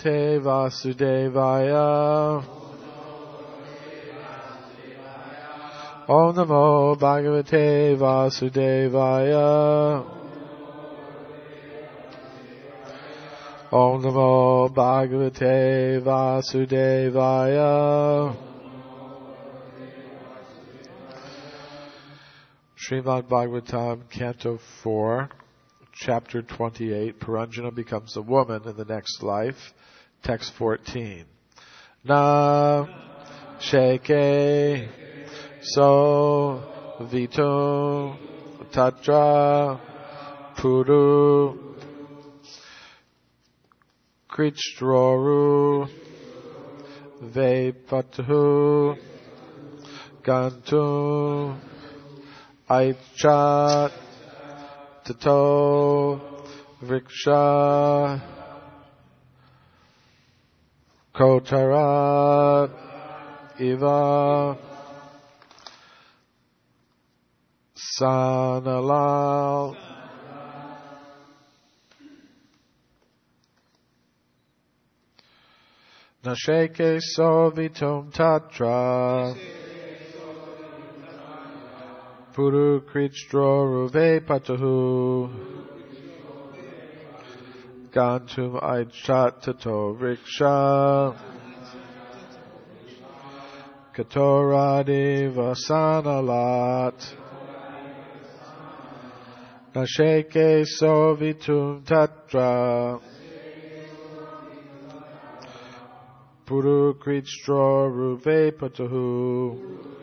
Bhagavate Vasudevaya. Om Namo Bhagavate Vasudevaya. Om Namo Bhagavate Vasudevaya. Srimad Bhagavatam, Canto 4, Chapter 28, Puranjana becomes a woman in the next life, Text 14. Na Sheke So Vitum Tatra Puru Krichtroru Vepatu Gantum Aichat Tato Vriksha Kotarat Iva Sanalal. Nasheke Sovitum Tatra Puru Krichtroru Vepatu Gantum Aichat Tato Vriksha Katoradi Vasanalat. Nasheke Sovitum Tatra Puru Krichtroru Vepatu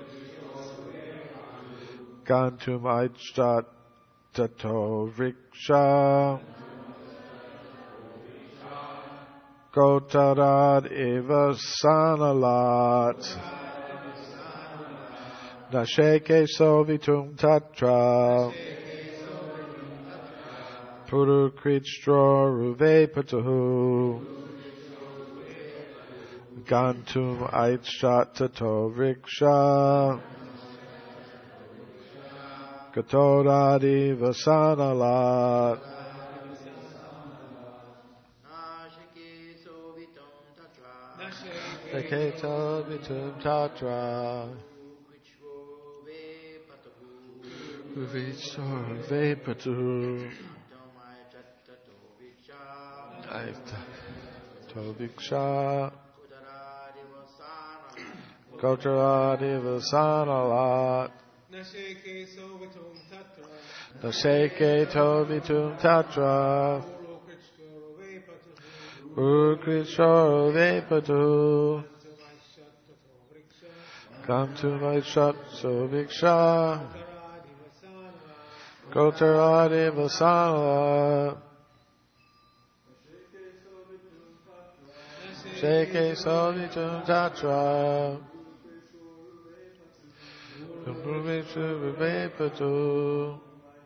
Gantum Aichat Tato Vriksha Kotarad Eva Sanalat. Nasheke Sovitum Tatra Puru Krichtroru Vepatu Gantum Aichat Tato Vriksha Katoradi Vasanalat. Nasheke Vitum Tatra Vichor Vepatu Aichat Viksha Kotaradi Vasanalat. Nasheke Tovitum Tatra Ukrichoro Vepatu Gantum Aichat Viksha Kotaradi Vasanalat. Nasheke Sovitum Tatra Puru Vepatu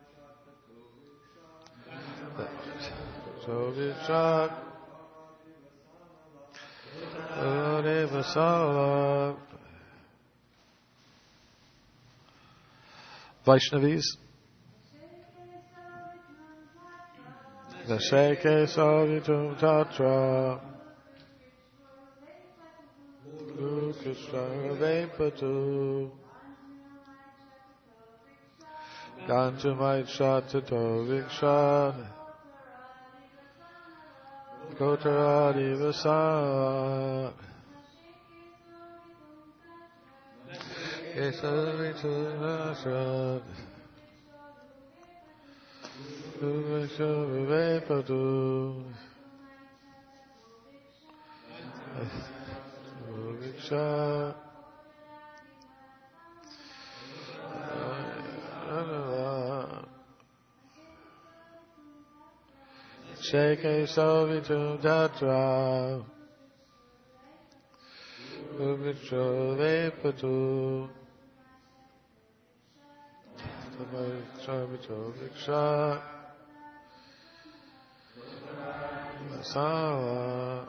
Sovichak Vasanalat. Vaishnavis. Nasheke Sovitum Tatra Krishna Vepatu Gantum Aichat Tato Vriksha Kotaradi Vasanalat. Kesavitum Tatra Puru Vepatu Vriksha Nasheke Sovitum Tatra Puru Vepatu Vriksha Vasanalat.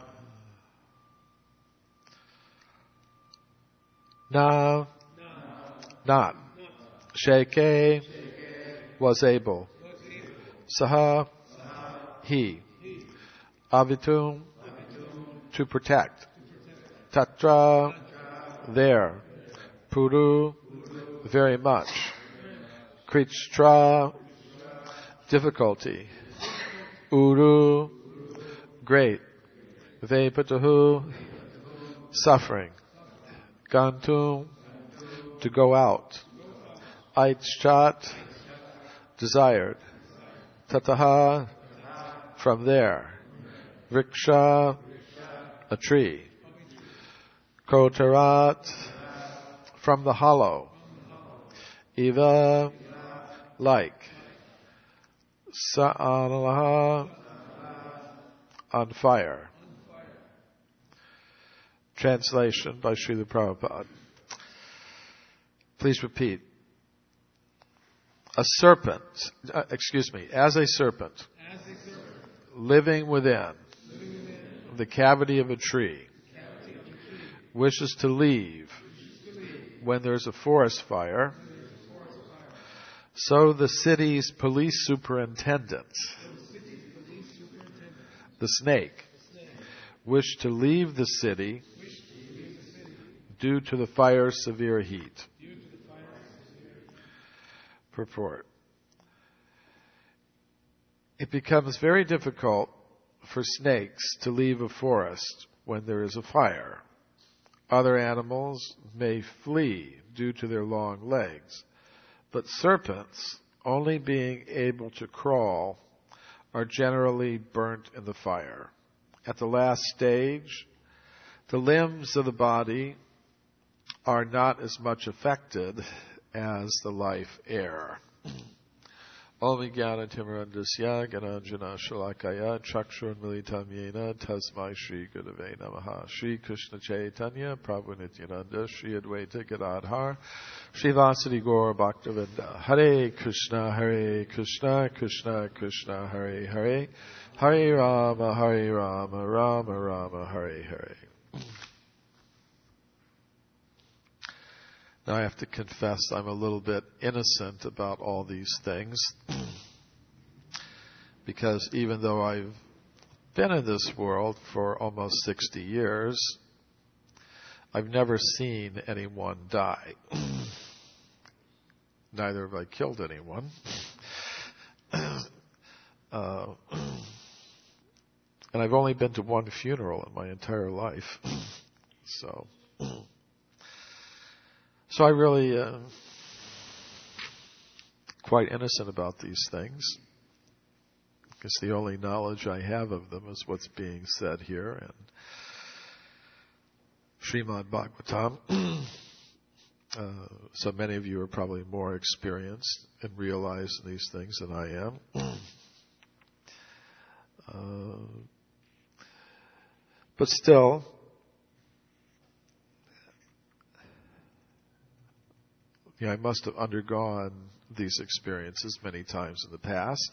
Now, not. Sheke was able. Saha, he. Avitum, to protect. Tatra, there. Puru, very much. Krichtra, difficulty. Uru, great. Vepatahu, suffering. Gantum, to go out. Aichat, desired. Tataha, from there. Vriksha, a tree. Kotarat, from the hollow. Eva, like. Sa'analaha, on fire. Translation by Srila Prabhupada. Please repeat. As a serpent, living within the cavity of a tree, wishes to leave when there's a forest fire, so the city's police superintendent, the snake, wished to leave the city due to the fire's severe heat. Purport. It becomes very difficult for snakes to leave a forest when there is a fire. Other animals may flee due to their long legs, but serpents, only being able to crawl, are generally burnt in the fire. At the last stage, the limbs of the body are not as much affected as the life air. Om Jnana Timirandasya Gananjana Shalakaya Chakshur Militam Yena Tasmai Shri Gurave Namaha. Shri Krishna Chaitanya Prabhu Nityananda Shri Advaita Gadadhar Shri Vasadi Gaur Bhaktavinda. Hare Krishna Krishna Krishna Hare Hare Hare Rama Rama Rama Hare Hare. Now I have to confess I'm a little bit innocent about all these things because even though I've been in this world for almost 60 years, I've never seen anyone die. Neither have I killed anyone. And I've only been to one funeral in my entire life. So I really quite innocent about these things, because the only knowledge I have of them is what's being said here in Srimad Bhagavatam. So many of you are probably more experienced and realize these things than I am. But still, I must have undergone these experiences many times in the past.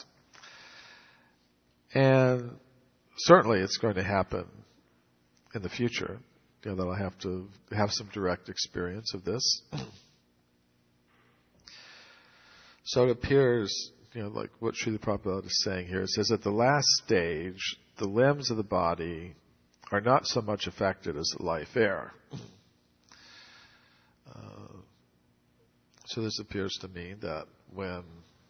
And certainly it's going to happen in the future, that I'll have to have some direct experience of this. So it appears, like what Srila Prabhupada is saying here, it says at the last stage, the limbs of the body are not so much affected as the life air. So this appears to mean that when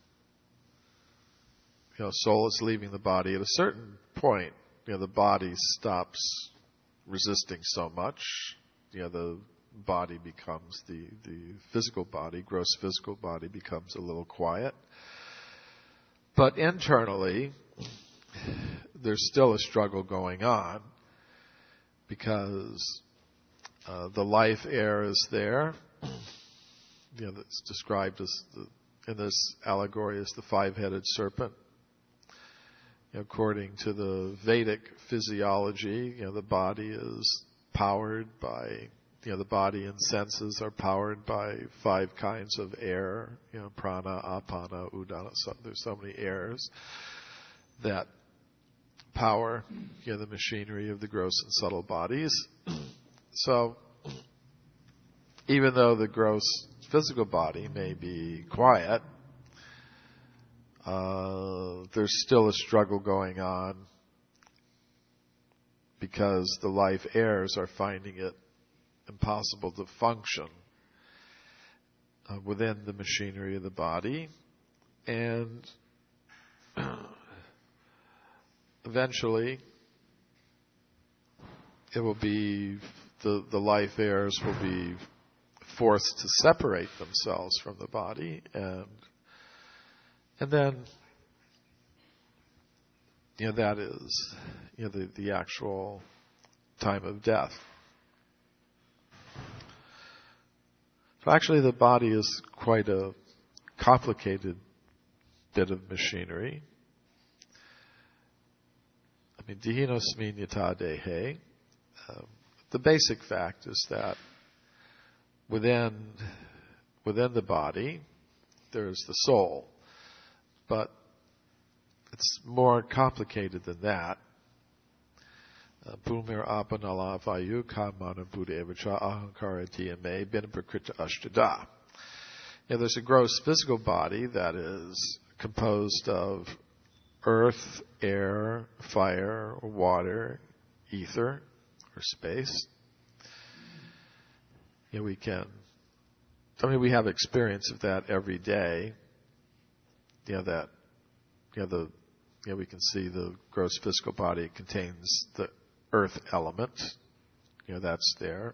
soul is leaving the body, at a certain point, the body stops resisting so much. The body becomes the physical body, gross physical body becomes a little quiet. But internally, there's still a struggle going on because the life air is there. That's described as in this allegory as the five-headed serpent. According to the Vedic physiology, the body is powered by, the body and senses are powered by five kinds of air, prana, apana, udana. So there's so many airs that power, the machinery of the gross and subtle bodies. So even though the gross physical body may be quiet, there's still a struggle going on because the life heirs are finding it impossible to function within the machinery of the body, and eventually it will be the life heirs will be forced to separate themselves from the body, and then that is the actual time of death. So actually the body is quite a complicated bit of machinery. I mean, dihinosmi nyata dehe. The basic fact is that within the body there's the soul, but it's more complicated than that. Bhumir apanala vayu kamana buddhevacha ahankara dhyame binaprakrita ashtada. There's a gross physical body that is composed of earth, air, fire, water, ether, or space. We have experience of that every day. We can see the gross physical body contains the earth element. That's there.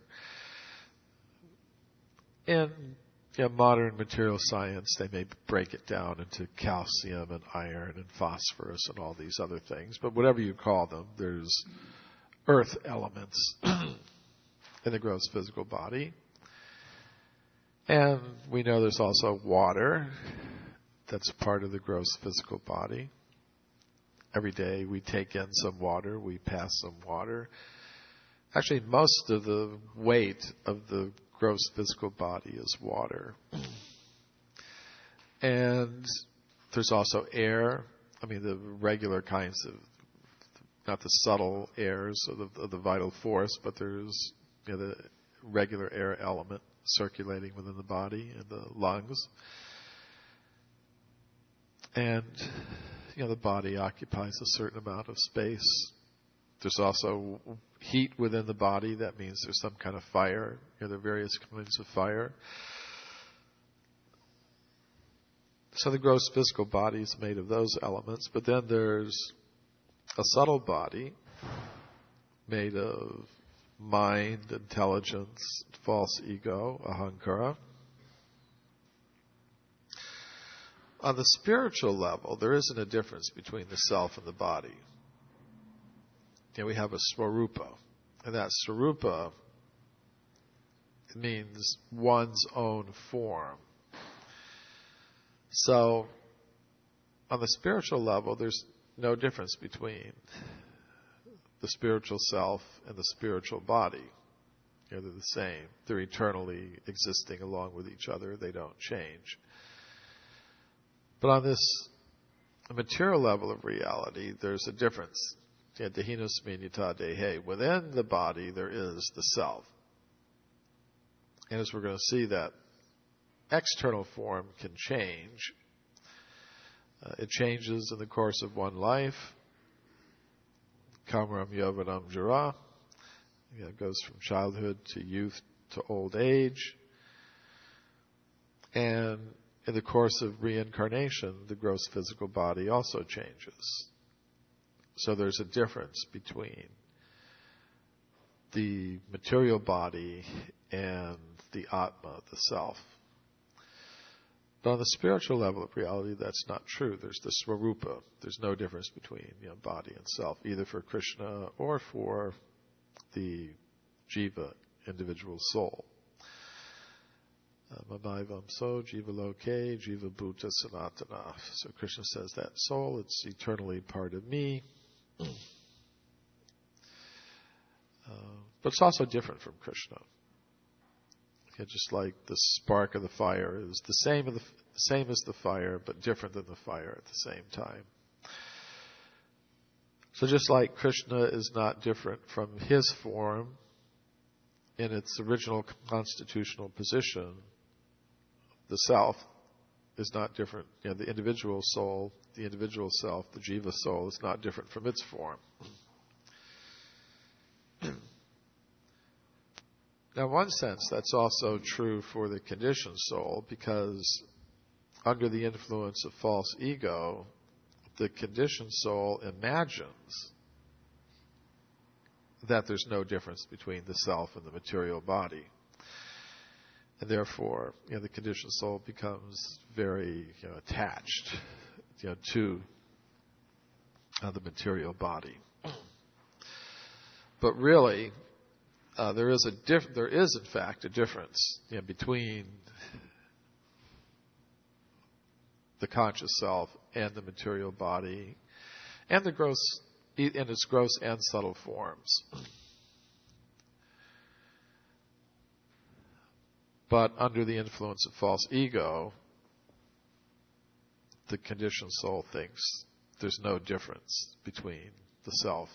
In modern material science, they may break it down into calcium and iron and phosphorus and all these other things. But whatever you call them, there's earth elements in the gross physical body. And we know there's also water that's part of the gross physical body. Every day we take in some water, we pass some water. Actually, most of the weight of the gross physical body is water. And there's also air. I mean, the regular kinds of, not the subtle airs of the vital force, but there's the regular air element circulating within the body and the lungs. And the body occupies a certain amount of space. There's also heat within the body. That means there's some kind of fire. There are various kinds of fire. So the gross physical body is made of those elements. But then there's a subtle body made of mind, intelligence, false ego, ahankara. On the spiritual level, there isn't a difference between the self and the body. We have a swarupa, and that swarupa means one's own form. So, on the spiritual level, there's no difference between the spiritual self and the spiritual body. They're the same. They're eternally existing along with each other. They don't change. But on this material level of reality, there's a difference. Dehinosmi nyata dehe. Within the body, there is the self. And as we're going to see, that external form can change. It changes in the course of one life. Kamaram yovanam jara. It goes from childhood to youth to old age. And in the course of reincarnation, the gross physical body also changes. So there's a difference between the material body and the Atma, the self. But on the spiritual level of reality, that's not true. There's the Swarupa. There's no difference between body and self, either for Krishna or for the Jiva, individual soul. Mamaivam so jiva loke, jiva bhuta sanatana. So Krishna says that soul, it's eternally part of me. But it's also different from Krishna. Just like the spark of the fire is the same as the fire, but different than the fire at the same time. So just like Krishna is not different from his form in its original constitutional position, the self is not different. The individual soul, the individual self, the jiva soul is not different from its form. Now, in one sense, that's also true for the conditioned soul, because under the influence of false ego, the conditioned soul imagines that there's no difference between the self and the material body. And therefore, the conditioned soul becomes very attached to the material body. But really, there is in fact a difference between the conscious self and the material body, and in its gross and subtle forms. But under the influence of false ego, the conditioned soul thinks there's no difference between the self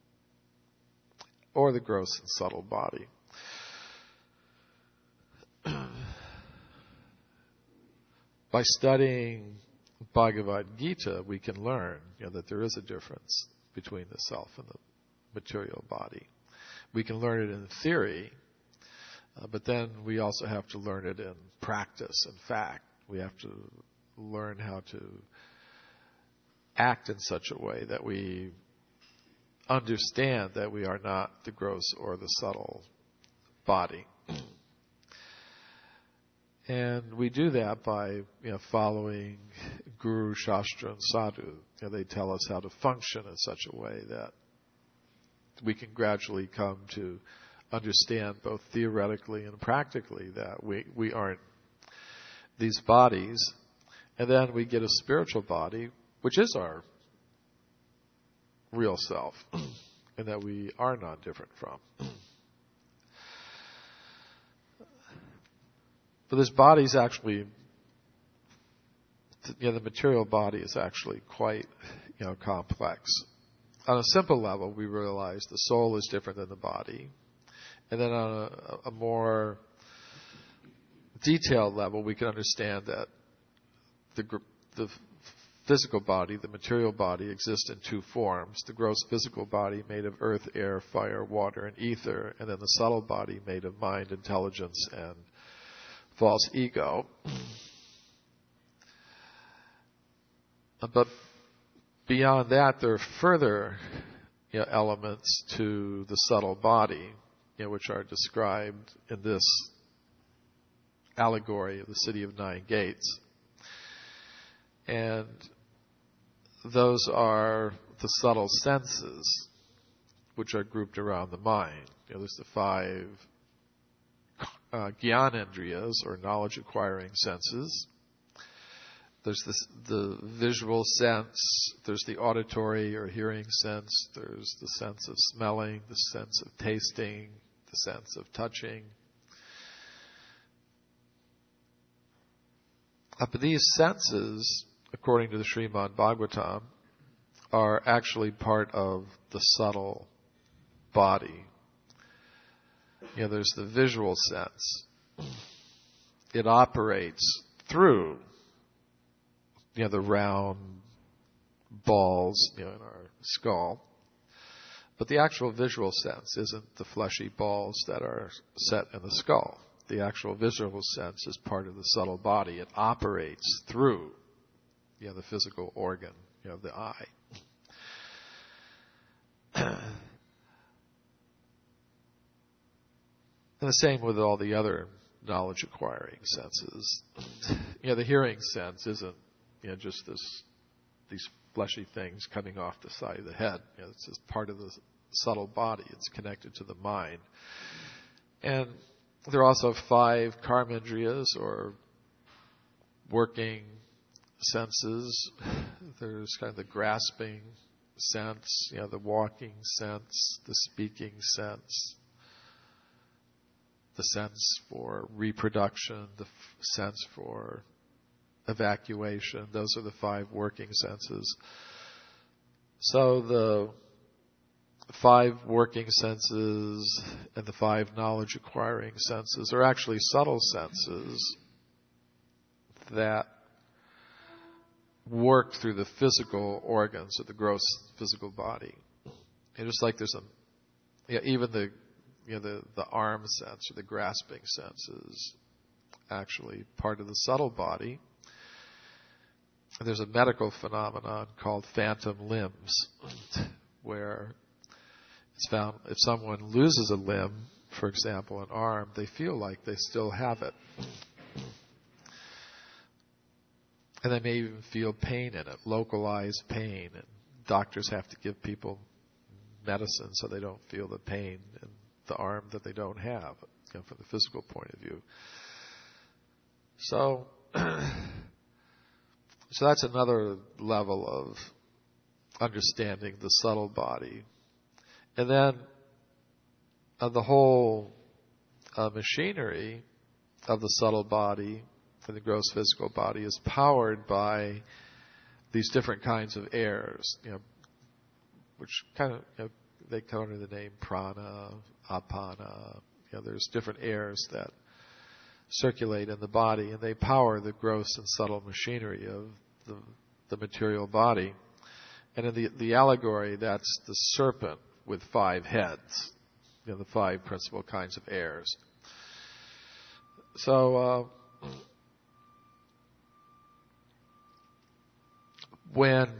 or the gross and subtle body. By studying Bhagavad Gita, we can learn that there is a difference between the self and the material body. We can learn it in theory, but then we also have to learn it in practice and fact. We have to learn how to act in such a way that we understand that we are not the gross or the subtle body. And we do that by following Guru, Shastra, and Sadhu. They tell us how to function in such a way that we can gradually come to understand both theoretically and practically that we aren't these bodies. And then we get a spiritual body, which is our real self, and that we are not different from. But this body is actually, the material body is actually quite, complex. On a simple level, we realize the soul is different than the body. And then on a more detailed level, we can understand that the physical body, the material body, exists in two forms. The gross physical body made of earth, air, fire, water, and ether, and then the subtle body made of mind, intelligence, and false ego. But beyond that, there are further elements to the subtle body, which are described in this allegory of the City of Nine Gates. And those are the subtle senses, which are grouped around the mind. There's the five Gyanendriyas, or knowledge-acquiring senses. There's the visual sense, there's the auditory or hearing sense, there's the sense of smelling, the sense of tasting, the sense of touching. But these senses, according to the Srimad Bhagavatam, are actually part of the subtle body. There's the visual sense. It operates through the round balls in our skull. But the actual visual sense isn't the fleshy balls that are set in the skull. The actual visual sense is part of the subtle body. It operates through the physical organ, the eye. And the same with all the other knowledge-acquiring senses. The hearing sense isn't just these fleshy things coming off the side of the head. It's just part of the subtle body. It's connected to the mind. And there are also five karmendriyas, or working senses. There's kind of the grasping sense, the walking sense, the speaking sense, the sense for reproduction, the sense for evacuation. Those are the five working senses. So the five working senses and the five knowledge-acquiring senses are actually subtle senses that work through the physical organs of the gross physical body. And just like there's even the arm sense or the grasping sense is actually part of the subtle body. There's a medical phenomenon called phantom limbs, where it's found if someone loses a limb, for example, an arm, they feel like they still have it. And they may even feel pain in it, localized pain. And doctors have to give people medicine so they don't feel the pain in the arm that they don't have, from the physical point of view. So that's another level of understanding the subtle body. And then the whole machinery of the subtle body and the gross physical body is powered by these different kinds of airs, which kind of, they come under the name prana, apana. There's different airs that circulate in the body, and they power the gross and subtle machinery of the material body. And in the allegory, that's the serpent with 5 heads, the 5 principal kinds of airs. So when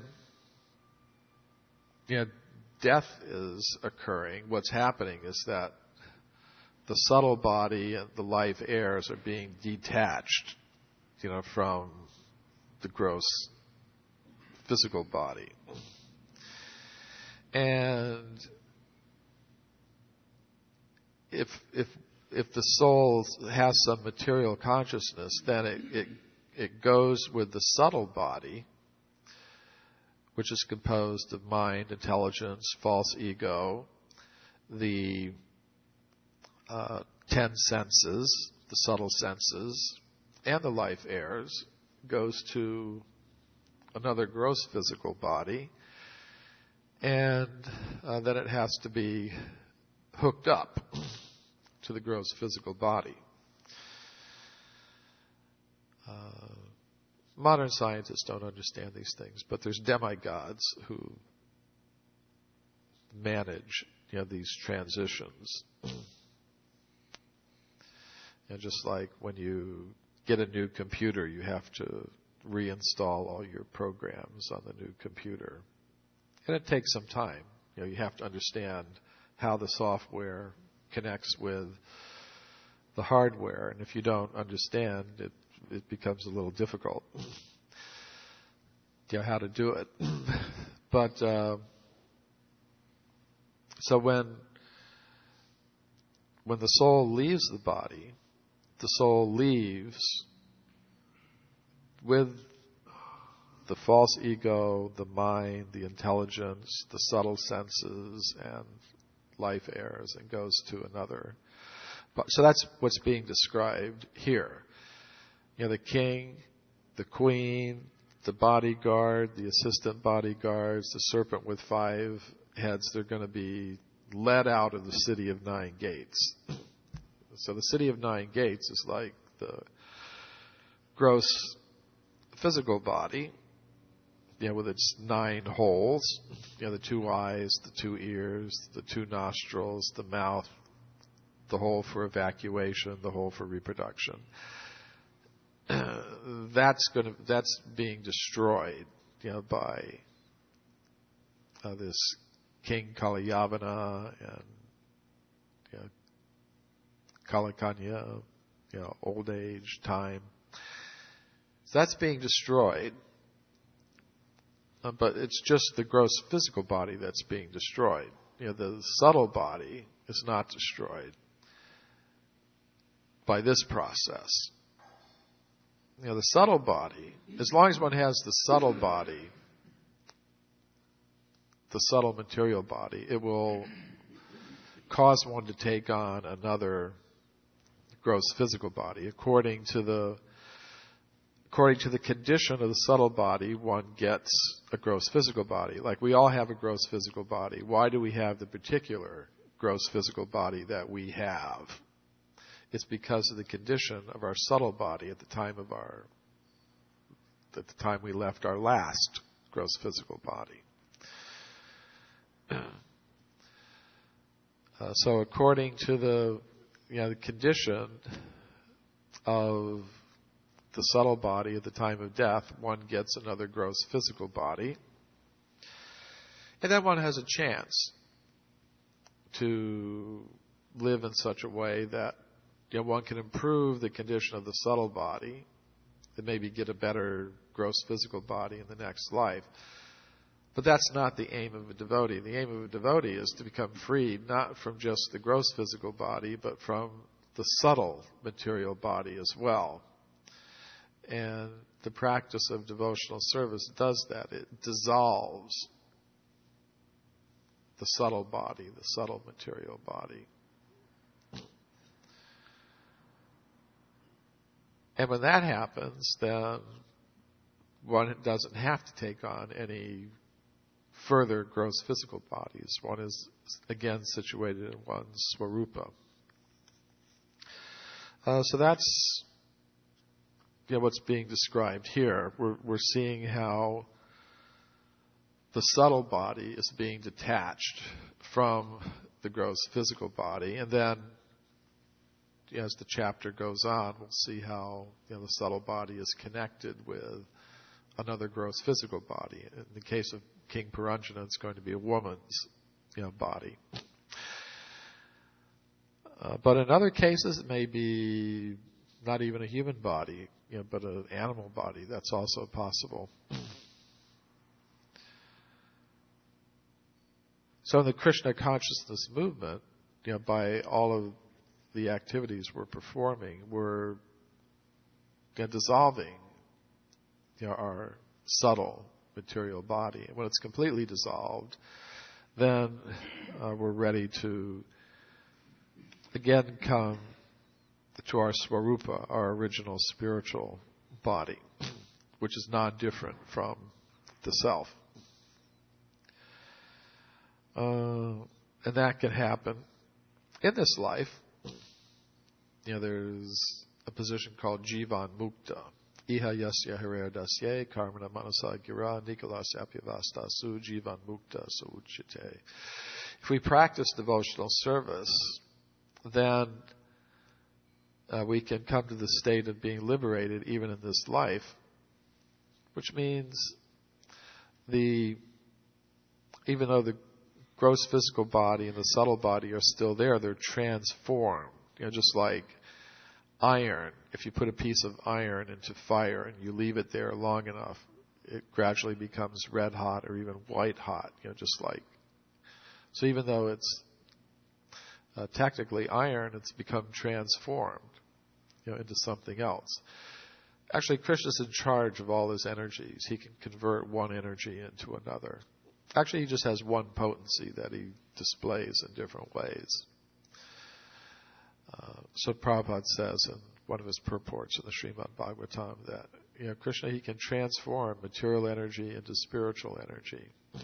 death is occurring, what's happening is that the subtle body and the life airs are being detached, from the gross physical body. And if the soul has some material consciousness, then it goes with the subtle body, which is composed of mind, intelligence, false ego, the 10 senses, the subtle senses, and the life airs, goes to another gross physical body, and then it has to be hooked up to the gross physical body. Modern scientists don't understand these things, but there's demigods who manage, these transitions. Just like when you get a new computer, you have to reinstall all your programs on the new computer. And it takes some time. You have to understand how the software connects with the hardware. And if you don't understand, it becomes a little difficult, how to do it. But so when the soul leaves the body, the soul leaves with the false ego, the mind, the intelligence, the subtle senses, and life airs, and goes to another. So that's what's being described here. The king, the queen, the bodyguard, the assistant bodyguards, the serpent with 5 heads, they're going to be led out of the city of 9 gates. So the city of 9 gates is like the gross physical body, with its 9 holes, the 2 eyes, the 2 ears, the 2 nostrils, the mouth, the hole for evacuation, the hole for reproduction. That's being destroyed, by this King Kalyavana and Kalakanya, old age, time. So that's being destroyed, but it's just the gross physical body that's being destroyed. The subtle body is not destroyed by this process. The subtle body, as long as one has the subtle body, the subtle material body, it will cause one to take on another gross physical body. According to the condition of the subtle body, one gets a gross physical body. Like we all have a gross physical body. Why do we have the particular gross physical body that we have? It's because of the condition of our subtle body at the time we left our last gross physical body. So according to the condition of the subtle body at the time of death, one gets another gross physical body. And then one has a chance to live in such a way that one can improve the condition of the subtle body and maybe get a better gross physical body in the next life. But that's not the aim of a devotee. The aim of a devotee is to become freed not from just the gross physical body, but from the subtle material body as well. And the practice of devotional service does that. It dissolves the subtle body, the subtle material body. And when that happens, then one doesn't have to take on any further gross physical bodies. One is, again, situated in one's swarupa. So that's what's being described here. We're seeing how the subtle body is being detached from the gross physical body, and then as the chapter goes on, we'll see how the subtle body is connected with another gross physical body. In the case of King Puranjana, it's going to be a woman's body. But in other cases, it may be not even a human body, but an animal body. That's also possible. So in the Krishna consciousness movement, by all of the activities we're performing, we're dissolving our subtle material body. And when it's completely dissolved, then we're ready to again come to our swarupa, our original spiritual body, which is non-different from the self. And that can happen in this life. There's a position called Jivan Mukta. Iha yasya harer dasye karmana manasa gira nikolasya apyavastasu Jivan Mukta sauchite. If we practice devotional service, then we can come to the state of being liberated even in this life, which means even though the gross physical body and the subtle body are still there, they're transformed. Just like iron, if you put a piece of iron into fire and you leave it there long enough, it gradually becomes red hot or even white hot, just like. So even though it's technically iron, it's become transformed, into something else. Actually, Krishna's in charge of all his energies. He can convert one energy into another. Actually, he just has one potency that he displays in different ways. So Prabhupada says in one of his purports in the Srimad Bhagavatam that Krishna, he can transform material energy into spiritual energy.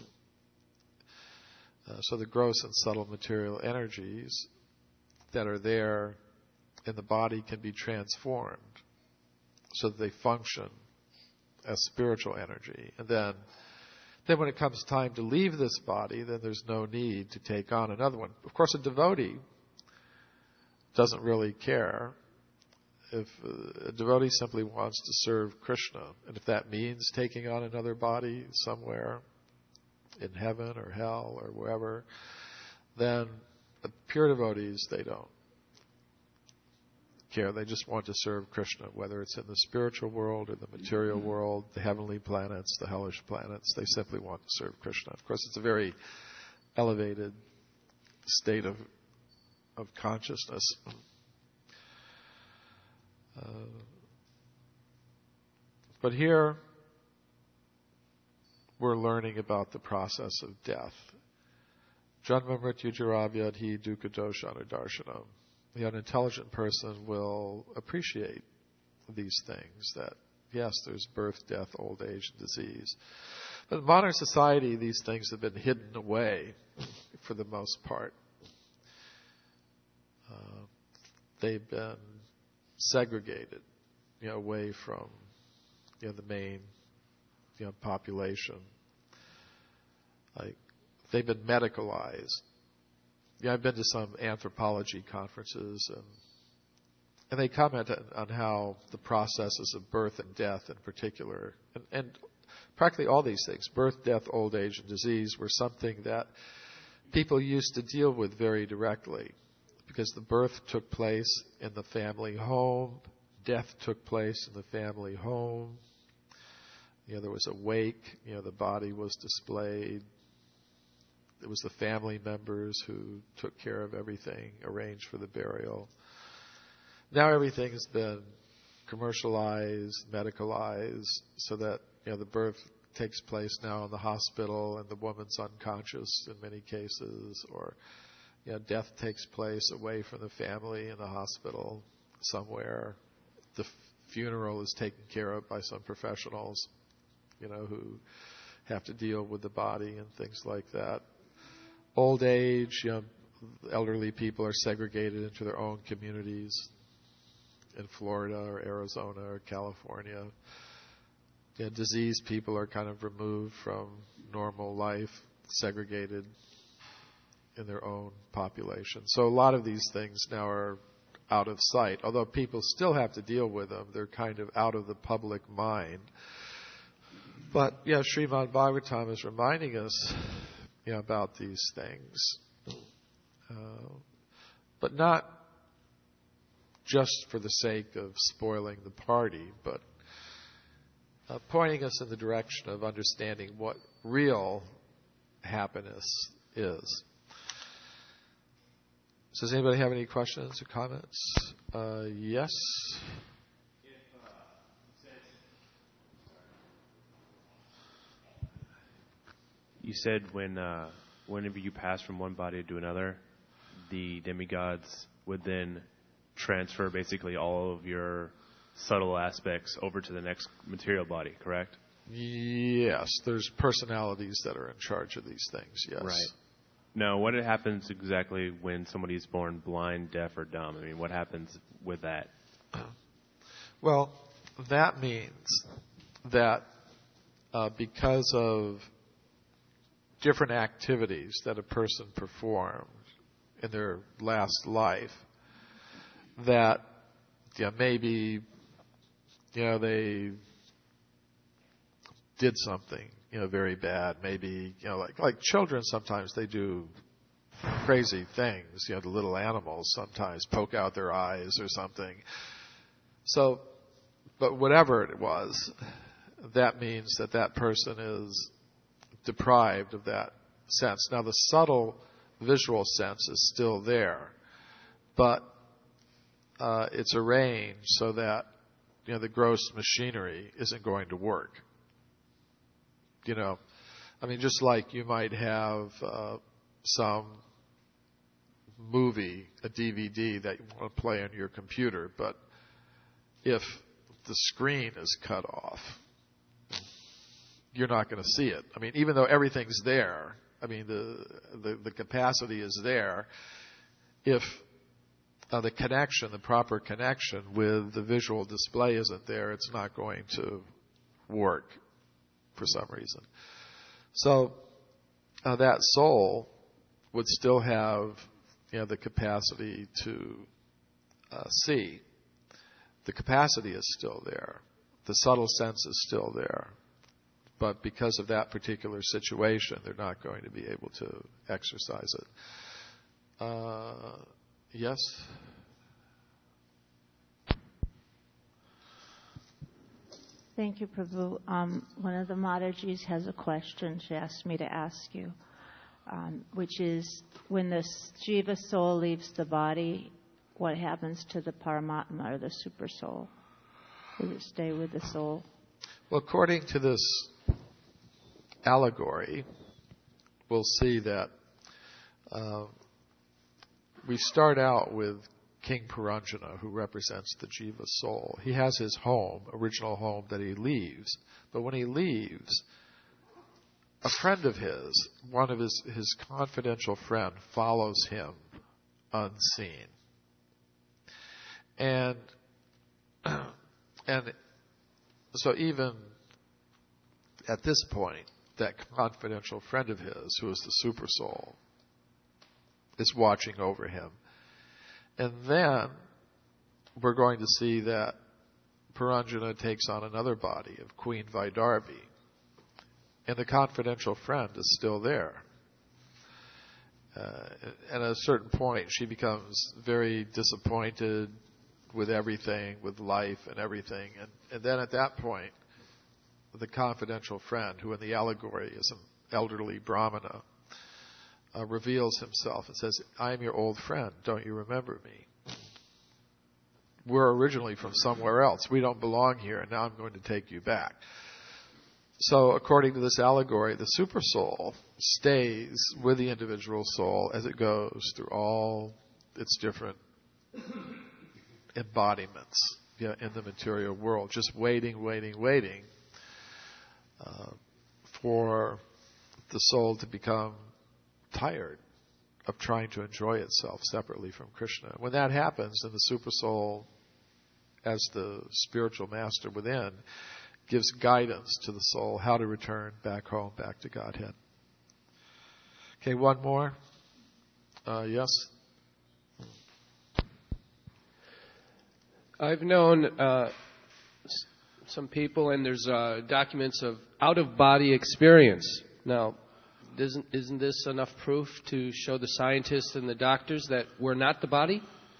So the gross and subtle material energies that are there in the body can be transformed so that they function as spiritual energy. And then when it comes time to leave this body, then there's no need to take on another one. Of course, a devotee doesn't really care. If a devotee simply wants to serve Krishna, and if that means taking on another body somewhere in heaven or hell or wherever, then the pure devotees, they don't care. They just want to serve Krishna, whether it's in the spiritual world or the material world, the heavenly planets, the hellish planets. They simply want to serve Krishna. Of course, it's a very elevated state of consciousness. But here, we're learning about the process of death. Janma mrityu jara vyadhi dukkha doshana darshanam. An intelligent person will appreciate these things, that yes, there's birth, death, old age, and disease. But in modern society, these things have been hidden away for the most part. They've been segregated, away from, the main, population. Like, they've been medicalized. I've been to some anthropology conferences, and they comment on how the processes of birth and death in particular, and practically all these things, birth, death, old age, and disease, were something that people used to deal with very directly, because the birth took place in the family home, death took place in the family home. There was a wake, the body was displayed. It was the family members who took care of everything, arranged for the burial. Now everything has been commercialized, medicalized, so that the birth takes place now in the hospital and the woman's unconscious in many cases, or death takes place away from the family in the hospital somewhere. The funeral is taken care of by some professionals, who have to deal with the body and things like that. Old age, elderly people are segregated into their own communities in Florida or Arizona or California. Diseased people are kind of removed from normal life, segregated in their own population. So a lot of these things now are out of sight. Although people still have to deal with them, they're kind of out of the public mind. But Srimad Bhagavatam is reminding us about these things, but not just for the sake of spoiling the party, but pointing us in the direction of understanding what real happiness is. So does anybody have any questions or comments? Yes? You said whenever you pass from one body to another, the demigods would then transfer basically all of your subtle aspects over to the next material body, correct? Yes, there's personalities that are in charge of these things, yes. Right. Now, what happens exactly when somebody is born blind, deaf, or dumb? I mean, what happens with that? Well, that means that because of different activities that a person performed in their last life, that maybe they did something very bad. Maybe like children, sometimes they do crazy things. The little animals sometimes poke out their eyes or something. So, but whatever it was, that means that person is deprived of that sense. Now, the subtle visual sense is still there, but it's arranged so that the gross machinery isn't going to work. Just like you might have some movie, a DVD that you want to play on your computer, but if the screen is cut off, you're not going to see it. Even though everything's there, the capacity is there, if the proper connection with the visual display isn't there, it's not going to work for some reason. So that soul would still have the capacity to see. The capacity is still there. The subtle sense is still there. But because of that particular situation, they're not going to be able to exercise it. Yes? Thank you, Prabhu. One of the Matajis has a question she asked me to ask you, which is, when the Jiva soul leaves the body, what happens to the Paramatma, or the super soul? Does it stay with the soul? Well, according to this allegory, we'll see that we start out with King Puranjana, who represents the Jiva soul. He has his home, original home, that he leaves. But when he leaves, a friend of his, one of his confidential friend, follows him unseen. And so even at this point, that confidential friend of his, who is the super soul, is watching over him. And then we're going to see that Puranjana takes on another body of Queen Vaidarbi. And the confidential friend is still there. At a certain point, she becomes very disappointed with everything, with life and everything. And then at that point, the confidential friend, who in the allegory is an elderly Brahmana, reveals himself and says, "I am your old friend. Don't you remember me? We're originally from somewhere else. We don't belong here, and now I'm going to take you back." So according to this allegory, the supersoul stays with the individual soul as it goes through all its different embodiments in the material world, just waiting for the soul to become tired of trying to enjoy itself separately from Krishna. When that happens, then the supersoul, as the spiritual master within, gives guidance to the soul how to return back home, back to Godhead. Okay, one more. Yes? I've known some people, and there's documents of out-of-body experience. Now, isn't this enough proof to show the scientists and the doctors that we're not the body?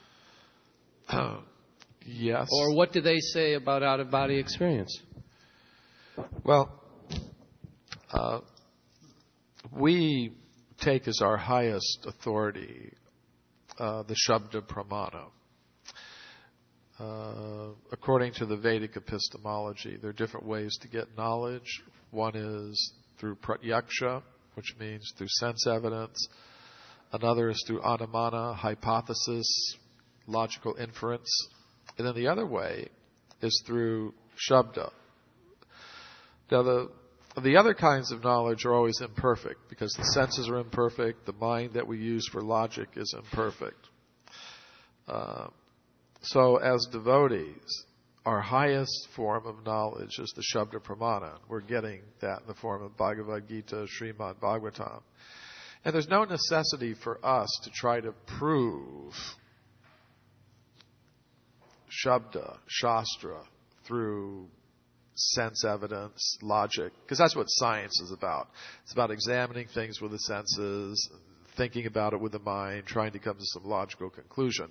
Yes. Or what do they say about out-of-body experience? Well, we take as our highest authority the Shabda Pramana. According to the Vedic epistemology, there are different ways to get knowledge. One is through pratyaksha, which means through sense evidence. Another is through anumana, hypothesis, logical inference. And then the other way is through Shabda. Now, the other kinds of knowledge are always imperfect because the senses are imperfect, the mind that we use for logic is imperfect. So as devotees, our highest form of knowledge is the Shabda Pramana. We're getting that in the form of Bhagavad Gita, Srimad Bhagavatam. And there's no necessity for us to try to prove Shabda, Shastra, through sense evidence, logic, because that's what science is about. It's about examining things with the senses, thinking about it with the mind, trying to come to some logical conclusion.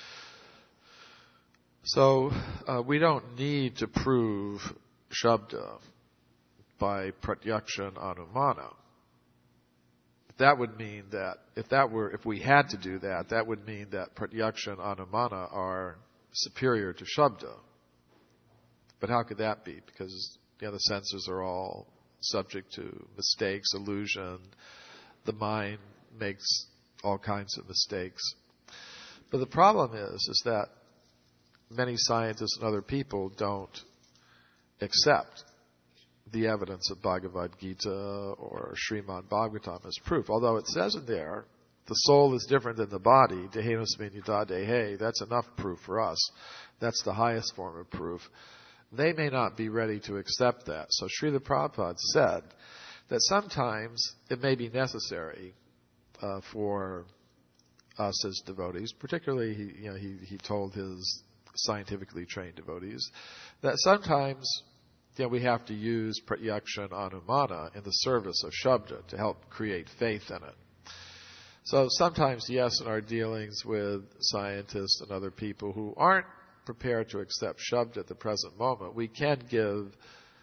So we don't need to prove Shabda by pratyaksha and anumana. That would mean that if we had to do that, that would mean that pratyaksha and anumana are superior to Shabda. But how could that be? Because the senses are all subject to mistakes, illusion. The mind makes all kinds of mistakes. But the problem is that many scientists and other people don't accept the evidence of Bhagavad Gita or Srimad Bhagavatam as proof. Although it says in there, the soul is different than the body, dehenusmin yuta dehe, that's enough proof for us. That's the highest form of proof. They may not be ready to accept that. So Srila Prabhupada said that sometimes it may be necessary for us as devotees, particularly he told his scientifically trained devotees, that sometimes we have to use pratyaksha and anumana in the service of Shabda to help create faith in it. So sometimes, yes, in our dealings with scientists and other people who aren't prepared to accept Shabda at the present moment, we can give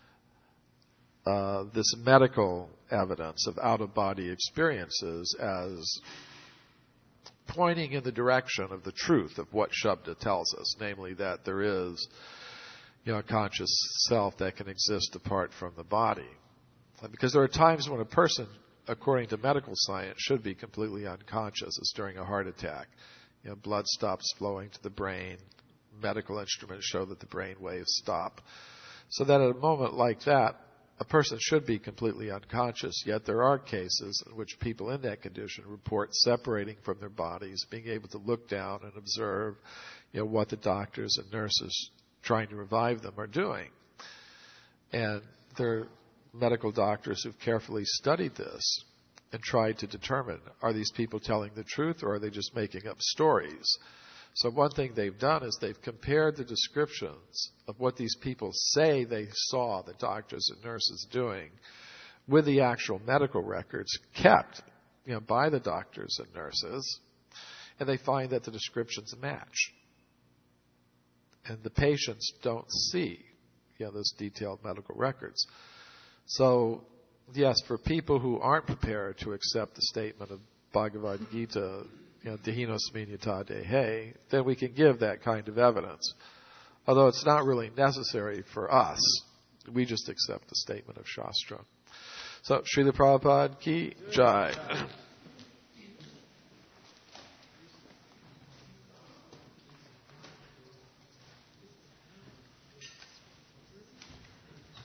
this medical evidence of out-of-body experiences as pointing in the direction of the truth of what Shabda tells us, namely that there is a conscious self that can exist apart from the body. Because there are times when a person, according to medical science, should be completely unconscious, as during a heart attack. Blood stops flowing to the brain. Medical instruments show that the brain waves stop. So that at a moment like that, a person should be completely unconscious, yet there are cases in which people in that condition report separating from their bodies, being able to look down and observe what the doctors and nurses trying to revive them are doing. And there are medical doctors who've carefully studied this and tried to determine, are these people telling the truth or are they just making up stories? So one thing they've done is they've compared the descriptions of what these people say they saw the doctors and nurses doing with the actual medical records kept, by the doctors and nurses, and they find that the descriptions match. And the patients don't see, those detailed medical records. So, yes, for people who aren't prepared to accept the statement of Bhagavad Gita, Dehinosmin yata dehe, then we can give that kind of evidence. Although it's not really necessary for us. We just accept the statement of Shastra. So, Srila Prabhupada ki jai.